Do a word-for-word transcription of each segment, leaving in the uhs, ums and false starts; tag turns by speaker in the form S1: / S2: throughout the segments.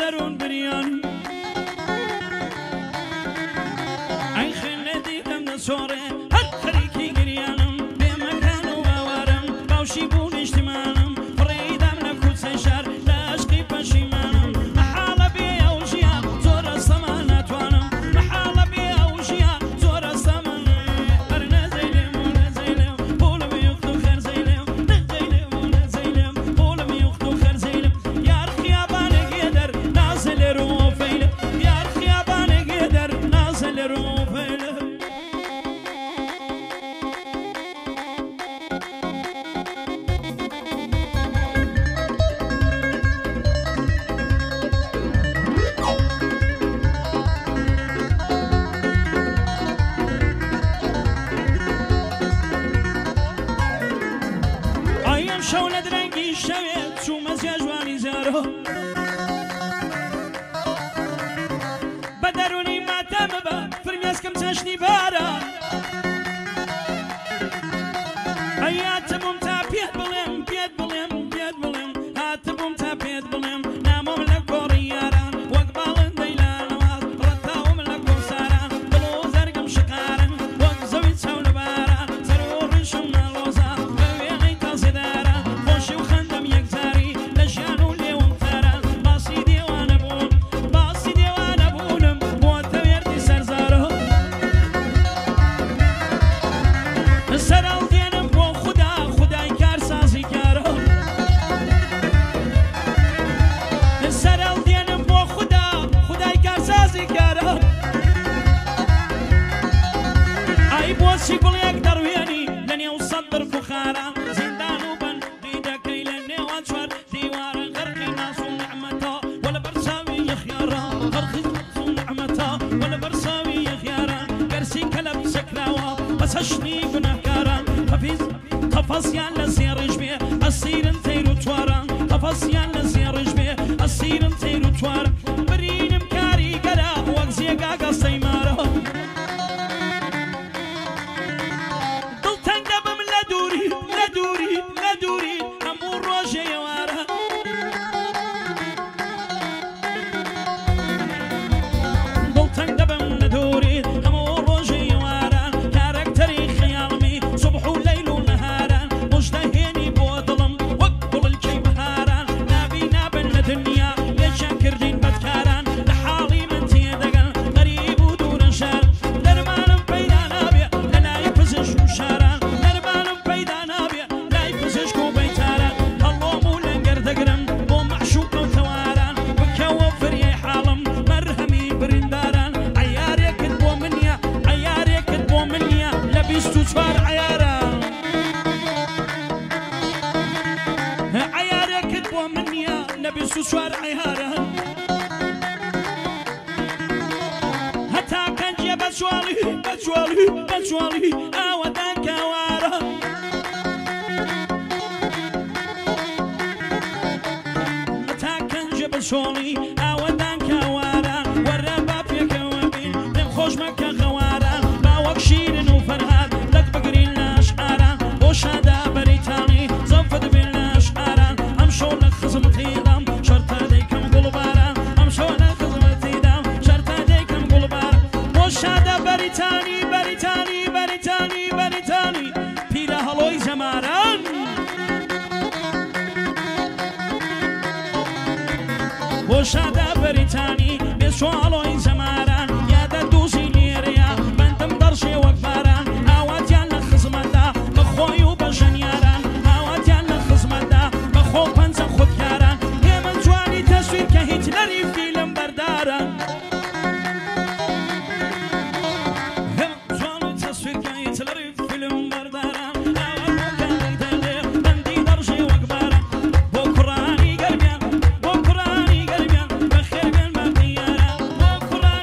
S1: سەرون بریان ئەی خێنە دیدەم دەسۆڕێ هەر خەریکی گریانم بێمەکان و باوارم باوشی بوو نیشتمانم فڕێدام لە کوچە شار لە عشقی پەشیمانم مەحاڵە بێ ئەو ژیان زۆرە سەمان ناتوانم مەحاڵە بێ ئەو ژیان زۆرە سەمان هەر نەزەی لێم و نەزەی لێم پۆڵم یوخت و خەرزەی لێم نەزەی لێم و نەزەی لێم پۆڵم یوخت و خەرزەی لێم یار خیابانێکی دەر نازە لێر و فەیلە یار خیابانێکی دەر نازە لێر و فەیلە ئایم شەو لە درەنگی شەوێت چوومە جیا جوانی زارۆ بە دەرونی ماتەمە بە فرمێسکەم چەشنی بارە ئەی هاتبووم تا پێت بڵێم پێت بڵێم پێت بڵێم هاتبووم تا پێت بڵێم نامۆم لە گۆڕی یاران وەک باڵندەی لانەواز ڕەتاوم لە گۆساران دڵ و زەرگم شقارن وەک زەوی چاو لە باران سەر و ڕیشم ناڵۆزا بە وێنەی تازێداران خۆشی و خەندەم یەکجاری لە ژیان و لێوم تاران باسی دێوانە بوون باسی دێوانە بوونم بۆتە وێردی سەرزارۆ سەراو دێنم بۆ خودا خودای کارسازی کارۆ سەراو دێنم بۆ خودا خودای کارسازی کارۆ ئای بۆچی گوڵێک دەڕوێنی لە نێو سەد درک و خاران زیندان و بەندی دەکەی لە نێوان چوار دیوارە غەرقی ناز و نەعمەتە وەلە بەرچاوی یەخیاران غەرقی ناز و نەعمەتە وەلە بەرچاوی یەخیاران گەرسی کەلە بسەکراوە بە چەشنی گوناهکاران حەفیز قەفەسیان لە زێڕش بێ ئەسیرن تەیر و تواران قەفەسیان لە زێڕش بێ ئەسیرن تەیر و تواران برینم کاریگەرە وەک جێگا گەستەی مارە دڵتەنگ دەبم لە دووری لە دووری لە دووری هەموو ڕۆژێ ئێوارە دڵتەنگ دەبم لە دووری هەموو ڕۆژێ ئێواران کارەکتەری خەیاڵمی سوبح و لەیل و نەهاران مژدەهێنی بۆ دڵم وەک گوڵکەی بەهاران نابی نابن لە دنیا لێکیان کردین بەدکاران لە حاڵی من تێدەگەن غەریب و دوورە شار دەرمانم پەیدا نابێ لە لای پزیشک و شاران دەرمانم پەیدا نابێ لای پزیشک و بەیتاران هەڵۆم و لەنگەر دەگرم بۆ مەعشوق و تەواران بکەوە فریای حاڵم مەرهەمی برینداران عەیارێکت بۆ منیە عەیارێکت بۆ منیە لە بیست و چوار عەیاران عەیارێکت بۆ منیە لە بیست و چوار عەیاران هەتا کەنجێ بەجواڵی بەجواڵی بەجواڵی ئاوەدان کاوارە هەتا کەنجێ بەجواڵی ئاوەدان کاواران وەرە با پێکەوە بین دەم خۆش مەکە غەواران باوەک شیرن و فەرهاد دەک بگرین لە ئەشعاران بۆ شادا بەریتانی زەوفت بین لە ئەشعاران ئەمشەو لە خزمەتیدام شەرتە دەیکەم گوڵباران ئەمشەو لە خزمەتیدام شەرتە دەیکەم گوڵباران بۆ شادا بەریتانی بەریتانی بەریتانی بەریتانی پیرە هەڵۆی زەماران بۆ شادا بەریتانی بێسوڵۆی زەماران یادە دووزی لێرەیە بەندم دەڕژێ وەک باران ئاواتیان لە خزمەتدا بەخۆی و بە ژەنیاران ئاواتیان لە خزمەتدا بەخۆ پەنجە خودکاران هێمن جوانی تەسویر کە هیتلەری فیلم بەردارە هێمن جوانی تەسویر کە هیتلەری فیلم بەرداران ئاواتیان دەڵێ بەندی دەڕژێ وەک باران بۆ کوڕانی گەرمیان بۆ کوڕانی گەرمیان بەخێر بێن بە قیاران بۆ کوڕانی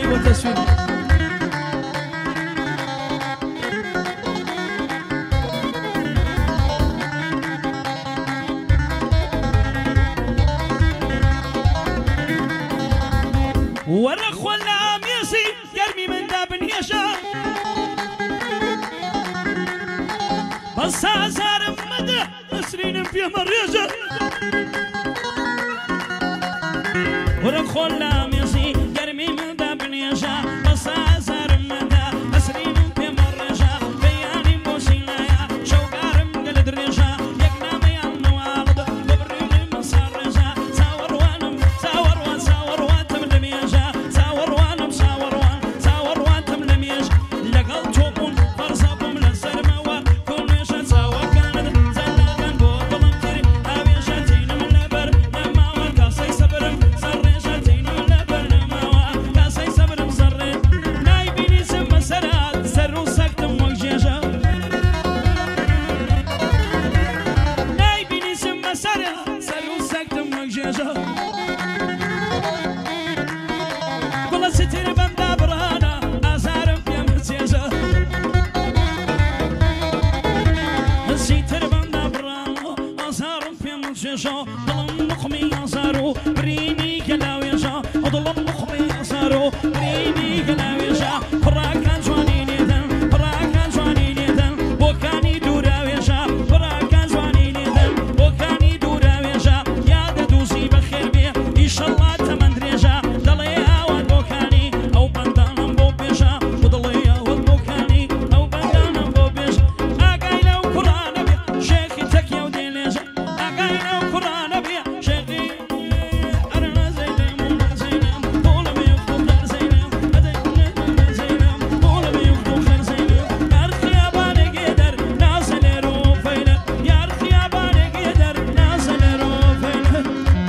S1: وتسوير ورخ ولا ميسي يرمي من داب يشا بس عزار مدى سنين في مريجة ورخ ولا ميسي يرمي من داب يشا بس عزار مدى سنين في مريجة بياني موسينا يا شوقار مقلد ريجة يقنا ميان نوالد وبريني مصار ريجة ساور وانم ساور وان ساور وان تملم يجا ساور وانم ساور وان ساور وان تملم يجا لقل توبون فرصابهم للسرموا كل يشا ساور كانت زلاقان بوطلم تري هاوي يشاتين من لبر نماوا كاسي سبرم سر يشاتين من لبر نماوا كاسي سبرم سر نايبيني سم سرات سرو سكتم وجيجا نايبيني سم سرات سرو سكتم وجيجا والله ستر بندا برانا أزارم يا مرتيجا ستر بندا برانا أزارم يا مرتيجا ضلم نقمي أزارو بريني كلاويجا ضلم نقمي أزارو بريني كلاويجا براكان جواني نيدن براكان جواني نيدن بوكاني دوراويجا براكان جواني نيدن بوكاني دوراويجا يا دوزي بخير بيه إن شاء الله تمن دريجا ضلي أوان بوكاني أو بندانم بو بيجا وضلي أوان بوكاني أو بندانم بو بيجا أقاي لو قرآن بيه شيخي تكيا وديليجا أقاي لو قرآن بيه شيخي أرنا زينم زينم طول بيوكو خير زينم أدينا زينم طول بيوكو خير زينم يارخي أباني قدر نازل روفينا يارخي أباني قدر نازل روفينا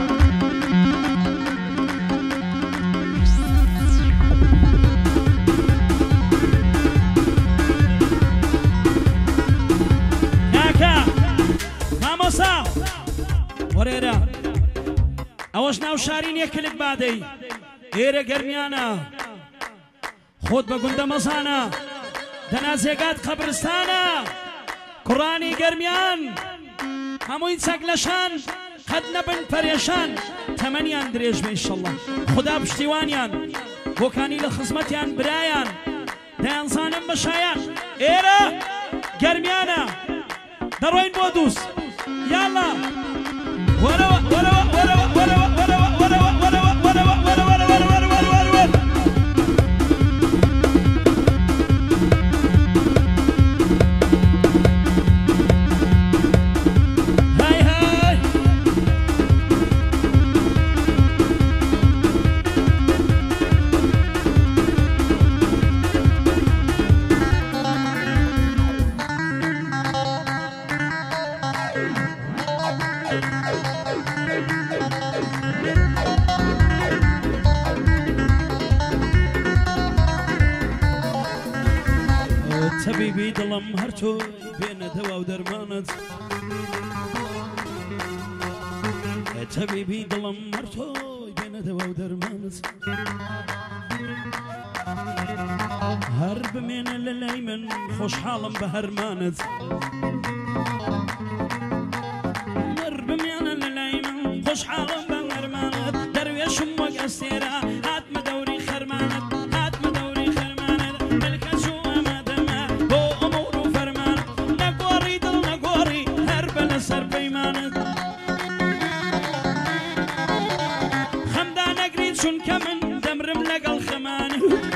S1: كاكا ماموسا وريرا اوش ناو شارين يكلك بعدي ايرا قرميانا خود بقند مصانا دنازيقات قبرستانا قراني قرميان همو ينساق لشان قد نبن فريشان تمنيان دريج ان شاء الله خدا بشتيوانيان بوكاني لخصمتيان برايان ديان صانم مشايان ايرا قرميانا دروين بودوس يلا وروا وروا وروا وروا وروا وروا وروا وروا وروا وروا وروا وروا هاي هاي تبيبي ضلم هرتو بين دوا ودرمانت تبيبي ضلم هرتو بين دوا ودرمانت هرب من الليمن خوش حالم بهرمانت هرب من الليمن خوش حالم بهرمانت درويش امك اسيرة هات مدوري خرمانت هات مدوري خرمانت ملك سر بيمانت خمدان اقريد شون كمن دمرم لقى الخمان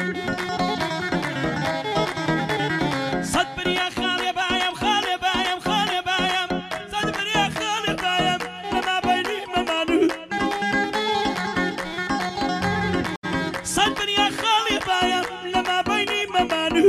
S1: صدبر يا خالي بايم خالي بايم خالي بايم صدبر يا خالي بايم لما بيني ممانو صدبر يا خالي بايم لما بيني ممانو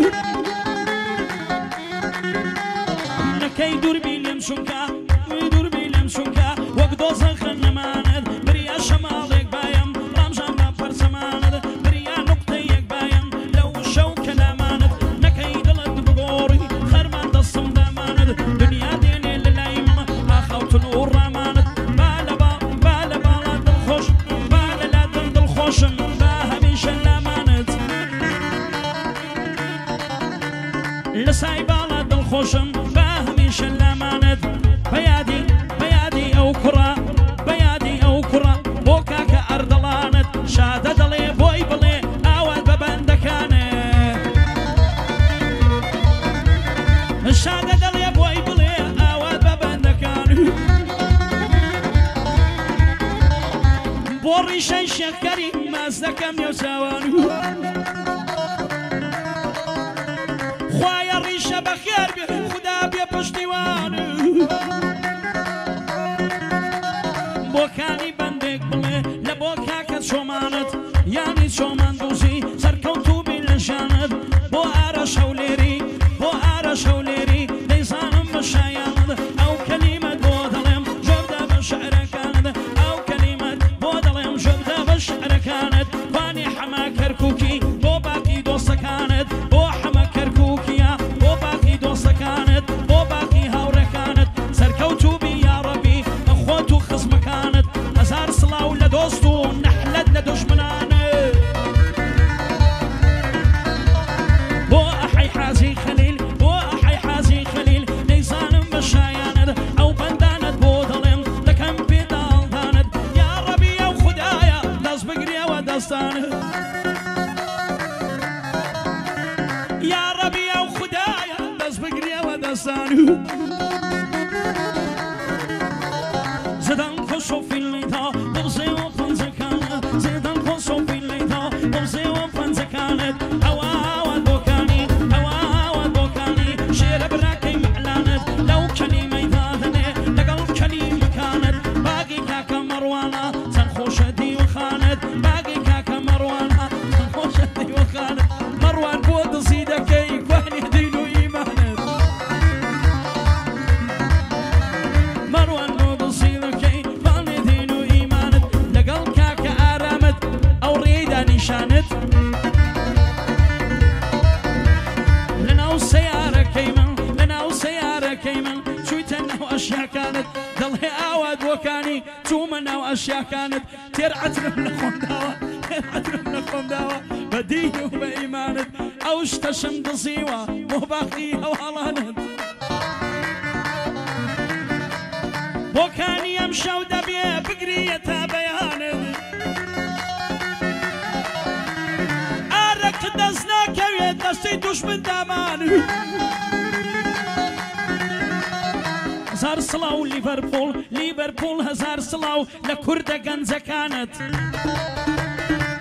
S1: لكي دور بيلم شنكا ويدور بيلم شنكا وقدو زخن نماند بريا شمالك بايم رمجان بابر سماند بريا نقطيك بايم لو شو كلاماند نكي دلت بغوري خرمان دصم داماند دنيا ديني للايم ما خوت نور راماند بالا با بالا بالا دل خوش بالا لا دل دل خوش باها بيش اللاماند شيخ كريم ما زكم يوسوان خوايا الريشة بخير به خدا بيا بشتوان بوكاني بندق بلي لبوكا كت شومانت يعني شومان دوزي سركوتو بالجانت بو آرا شوليري بو آرا شوليري ليزانم بشاياند أو كلمة بودلم جبدة بشعر كانت أو كلمة بودلم جبدة بشعر كانت واني حما كركوكي بو باقي دوسة كانت بو حما كركوكيا بو باقي دوسة كانت بو باقي هاورة كانت سركوتو بي يا ربي أخوتو خصم كانت هزار صلاة ولا دوستو نحلد لدشمنانه بو أحي حازي خليل بو أحي حازي خليل ليزانم بشاياند أو بندانت بودلم لكم بيدال دانت يا ربي يا خدايا داس بقريا وداستانه يا ربي يا خدايا داس بقريا وداستانه زدان خشو في الليتا بغزي وفنزكانة زدان خشو في الليتا بغزي وفنزكانت هوا هوا دوكاني هوا هوا دوكاني شير براكي معلانت لو كلمة ذاتني لقل كلمة كانت باقي كاكا مروانا تنخوش دي وخانت باقي كاكا مروانا تنخوش دي وخانت مروان بود زيدك يكواني دينو إيمانت مروان بود زيدك يكواني دينو إيمانت لقل كاكا آرامت أو ريدا نشانت لنا سيارة كيمن لنا سيارة كيمن شويتنا وأشياء كانت ضلها أواد وكاني تومنا وأشياء كانت ترعتنا من داوة ترعتنا من داوة بديه وبإيمانت أو اشتشم ضزيوة مو باقيها وهلانت وكاني يمشى ودبيه بقرية بيانت أرك دزناك ويدستي دشمن دامان هزار صلاو ليفربول ليفربول هزار صلاو لكردة جنزة كانت